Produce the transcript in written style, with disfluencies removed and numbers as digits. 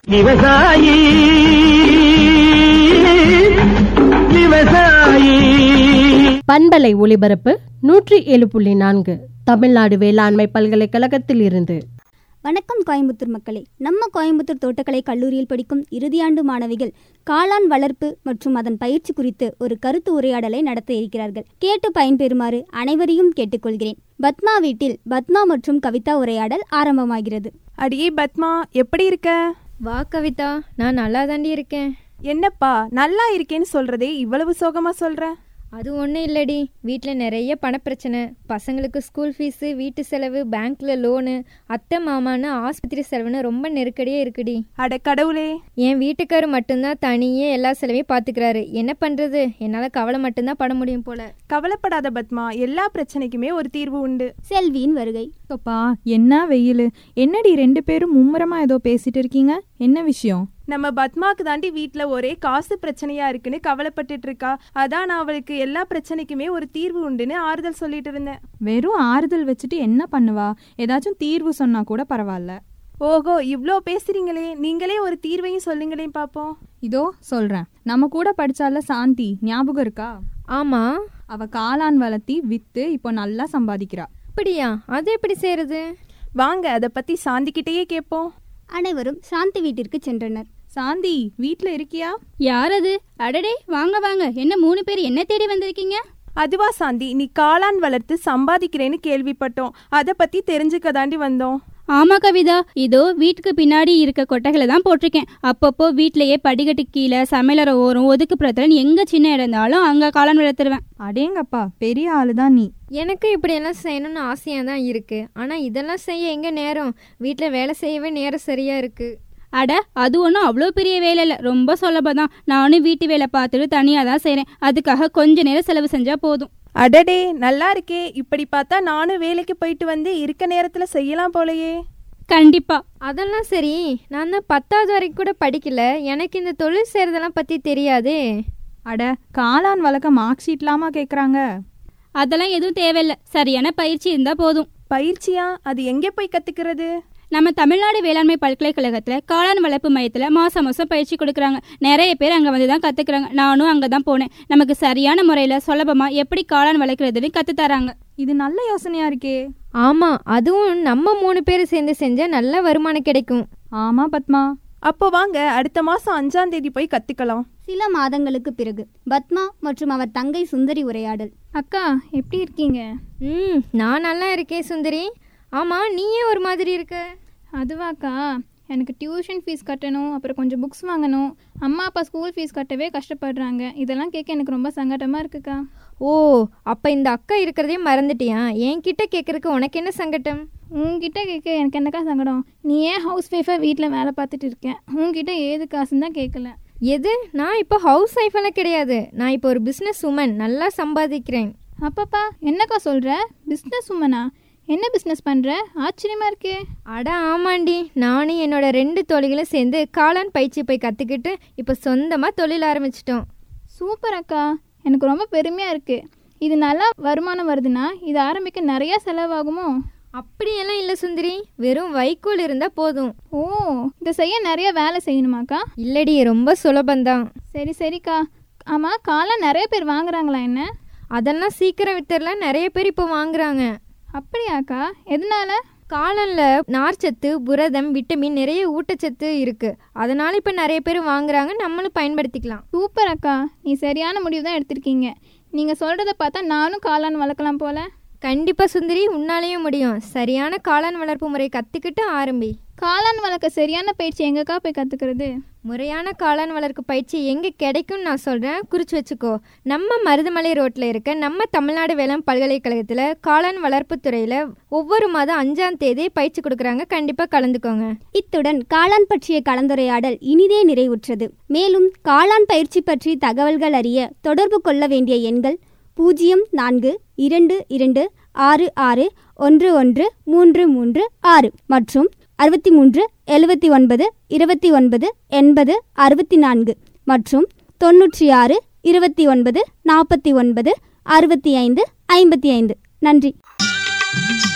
விவசாயி விவசாயி பண்பலை ஒலிபரப்பு 107.4 தமிழ்நாடு வேளாண்மை பல்கலைக்கழகத்தில் இருந்து. வணக்கம் கோயம்புத்தூர் மக்களே. நம்ம கோயம்புத்தூர் தோட்டக்கலை கல்லூரியில் படிக்கும் இறுதியாண்டு மாணவிகள் காளான் வளர்ப்பு மற்றும் அதன் பயிற்சி குறித்து ஒரு கருத்து உரையாடலை நடத்த இருக்கிறார்கள். கேட்டு பயன்பெறுமாறு அனைவரையும் கேட்டுக்கொள்கிறேன். பத்மா வீட்டில் பத்மா மற்றும் கவிதா உரையாடல் ஆரம்பமாகிறது. அடியே பத்மா, எப்படி இருக்க? வா கவிதா, நான் நல்லா தாண்டி இருக்கேன். என்னப்பா நல்லா இருக்கேன்னு சொல்றதே இவ்வளவு சோகமா சொல்ற? அது ஒன்றும் இல்லடி, வீட்டில் நிறைய பணப்பிரச்சனை. பசங்களுக்கு ஸ்கூல் ஃபீஸு, வீட்டு செலவு, பேங்க்ல லோனு, அத்தை மாமான்னு ஆஸ்பத்திரி செலவுன்னு ரொம்ப நெருக்கடியே இருக்குடி. அட கடவுளே! என் வீட்டுக்காரு மட்டும்தான் தனியே எல்லா செலவையும் பார்த்துக்கிறாரு. என்ன பண்ணுறது, என்னால் கவலை மட்டும்தான் பட முடியும் போல. கவலைப்படாத பத்மா, எல்லா பிரச்சனைக்குமே ஒரு தீர்வு உண்டு. செல்வியின் வருகை. அப்பா, என்ன வெயில்! என்னடி ரெண்டு பேரும் மும்முரமா ஏதோ பேசிட்டு இருக்கீங்க? என்ன விஷயம்? நம்ம பத்மாக்கு தாண்டி வீட்டுல ஒரே காசு பிரச்சனையா இருக்குன்னு கவலைப்பட்டுட்டு இருக்கா. அதான் நான் அவளுக்கு எல்லா பிரச்சனைக்குமே ஒரு தீர்வு உண்டுன்னு ஆறுதல் சொல்லிட்டு இருந்தேன். வெறும் ஆறுதல் வச்சுட்டு என்ன பண்ணுவா? ஏதாச்சும் தீர்வு சொன்னா கூட பரவாயில்ல. ஓஹோ, இவ்ளோ பேசுறீங்களே, நீங்களே ஒரு தீர்வையும் சொல்லுங்களே பாப்போம். இதோ சொல்றேன். நம்ம கூட படிச்சால சாந்தி, ஞாபகம் இருக்கா? ஆமா, அவ காளான் வளர்த்தி வித்து இப்போ நல்லா சம்பாதிக்கிறா. அப்படியா? அது எப்படி செய்யறது? வாங்க அதை பத்தி சாந்திக்கிட்டேயே கேட்போம். அனைவரும் சாந்தி வீட்டிற்கு சென்றனர். சாந்தி, வீட்ல இருக்கியா? யார் அது? அடடே, வாங்க வாங்க. என்ன 3 பேர் என்ன தேடி வந்திருக்கீங்க? அதுவா சாந்தி, நீ காளான் வளர்த்து சம்பாதிக்கிறேன்னு கேள்விப்பட்டோம். அதை பத்தி தெரிஞ்சுக்க தாண்டி வந்தோம். ஆமா கவிதா, இதோ வீட்டுக்கு பின்னாடி இருக்க கொட்டைகளை தான் போட்டிருக்கேன். அப்பப்போ வீட்லயே படிக்கட்டு கீழே, சமையலற ஓரம், ஒதுக்குப்புறத்துல எங்க சின்ன இடம் இருந்தாலும் அங்க காளான் வளர்த்துருவேன். அடேங்கப்பா, பெரிய ஆளுதான் நீ. எனக்கு இப்படியெல்லாம் செய்யணும்னு ஆசையாக தான் இருக்கு. ஆனால் இதெல்லாம் செய்ய எங்கே நேரம்? வீட்டில் வேலை செய்யவே நேரம் சரியா இருக்கு. அட, அது ஒன்றும் அவ்வளோ பெரிய வேலை இல்லை, ரொம்ப சுலபதான். நானும் வீட்டு வேலை பார்த்துட்டு தனியாக தான் செய்கிறேன். அதுக்காக கொஞ்ச நேரம் செலவு செஞ்சா போதும். அடடே, நல்லா இருக்கே. இப்படி பார்த்தா நானும் வேலைக்கு போயிட்டு வந்து இருக்க நேரத்துல செய்யலாம் போலயே. கண்டிப்பா. அதெல்லாம் சரி, நான் தான் 10வது வரைக்கும் கூட படிக்கல. எனக்கு இந்த தொழில் செய்யறதெல்லாம் பற்றி தெரியாதே. அட, காளான் வளர்க்க மார்க் ஷீட்லாமா கேட்குறாங்க? அதெல்லாம் எதுவும் தேவையில்லை, சரியான பயிற்சி இருந்தால் போதும். பயிற்சியா? அது எங்கே போய் கத்துக்கிறது? நம்ம தமிழ்நாடு வேளாண்மை பல்கலைக்கழகத்தில் காளான் வளர்ப்பு மையத்தில் மாதம் பயிற்சி கொடுக்குறாங்க. நிறைய பேர் அங்கே வந்து தான் கற்றுக்குறாங்க. நானும் அங்கே தான் போனேன். நமக்கு சரியான முறையில் சுலபமாக எப்படி காளான் வளர்க்குறதுன்னு கற்றுத்தராங்க. இது நல்ல யோசனையா இருக்கே. ஆமாம், அதுவும் நம்ம 3 பேர் சேர்ந்து செஞ்சால் நல்ல வருமானம் கிடைக்கும். ஆமா பத்மா. அப்போ வாங்க, அடுத்த மாதம் 5ஆம் தேதி போய் கற்றுக்கலாம். சில மாதங்களுக்கு பிறகு பத்மா மற்றும் அவர் தங்கை சுந்தரி உரையாடல். அக்கா, எப்படி இருக்கீங்க? நான் நல்லா இருக்கேன் சுந்தரி. ஆமாம், நீயே ஒரு மாதிரி இருக்க. அதுவாக்கா, எனக்கு டியூஷன் ஃபீஸ் கட்டணும், அப்புறம் கொஞ்சம் புக்ஸ் வாங்கணும். அம்மா அப்பா ஸ்கூல் ஃபீஸ் கட்டவே கஷ்டப்படுறாங்க. இதெல்லாம் கேட்க எனக்கு ரொம்ப சங்கடமாக இருக்குக்கா. ஓ, அப்போ இந்த அக்கா இருக்கிறதே மறந்துட்டியா? என்கிட்ட கேட்குறதுக்கு உனக்கு என்ன சங்கடம்? உங்ககிட்ட கேட்க எனக்கு என்னக்கா சங்கடம்? நீ ஏன் ஹவுஸ் ஒய்ஃபாக வீட்டில் வேலை பார்த்துட்டு இருக்கேன். உங்ககிட்ட ஏது காசுன்னு தான் கேட்கல. எது? நான் இப்போ ஹவுஸ் ஒய்ஃபெல்லாம் கிடையாது. நான் இப்போ ஒரு பிஸ்னஸ் உமன், நல்லா சம்பாதிக்கிறேன். அப்பப்பா, என்னக்கா சொல்கிற? பிஸ்னஸ் உமனா? என்ன பிஸ்னஸ் பண்ணுற? ஆச்சரியமாக இருக்கே. அட ஆமாண்டி, நானும் என்னோட 2 தோழிகளும் சேர்ந்து காளான் பயிற்சி போய் கற்றுக்கிட்டு இப்போ சொந்தமாக தொழில் ஆரம்பிச்சிட்டோம். சூப்பர் அக்கா, எனக்கு ரொம்ப பெருமையாக இருக்குது. இது நல்லா வருமானம் வருதுன்னா இது ஆரம்பிக்க நிறையா செலவாகுமோ? அப்படியெல்லாம் இல்லை சுந்தரி, வெறும் வைக்கோல் இருந்தால் போதும். ஓ, இதை செய்ய நிறைய வேலை செய்யணுமாக்கா? இல்லடி, ரொம்ப சுலபந்தான். சரிக்கா. ஆமாம், காளான் நிறைய பேர் வாங்குறாங்களா என்ன? அதெல்லாம் சீக்கிரம் வித்துடலாம், நிறைய பேர் இப்போ வாங்குறாங்க. அப்படியாக்கா? எதனால? காளானில் நார்ச்சத்து, புரதம், விட்டமின், நிறைய ஊட்டச்சத்து இருக்குது. அதனால இப்போ நிறைய பேர் வாங்குறாங்க, நம்மளும் பயன்படுத்திக்கலாம். சூப்பர் அக்கா, நீ சரியான முடிவு தான் எடுத்திருக்கீங்க. நீங்கள் சொல்கிறத பார்த்தா நானும் காளான் வளர்க்கலாம் போல. கண்டிப்பாக சுந்தரி, உன்னாலேயும் முடியும். சரியான காளான் வளர்ப்பு முறை கற்றுக்கிட்டு ஆரம்பி. காளான் வளர்க்க சரியான பயிற்சி எங்கக்கா போய் கற்றுக்கிறது? முறையான காளான் வளர்ப்பு பயிற்சி எங்கே கிடைக்கும்னு நான் சொல்கிறேன், குறித்து வச்சுக்கோ. நம்ம மருதமலை ரோட்டில் இருக்க நம்ம தமிழ்நாடு வேளாண் பல்கலைக்கழகத்தில் காளான் வளர்ப்பு துறையில் ஒவ்வொரு மாதம் 5ஆம் தேதி பயிற்சி கொடுக்குறாங்க. கண்டிப்பாக கலந்துக்கோங்க. இத்துடன் காளான் பற்றிய கலந்துரையாடல் இனிதே நிறைவுற்றது. மேலும் காளான் பயிற்சி பற்றி தகவல்கள் அறிய தொடர்பு கொள்ள வேண்டிய எண்கள் 042666113336 மற்றும் 63 79 29 80 64 மற்றும் 96 29 49 65 55. நன்றி.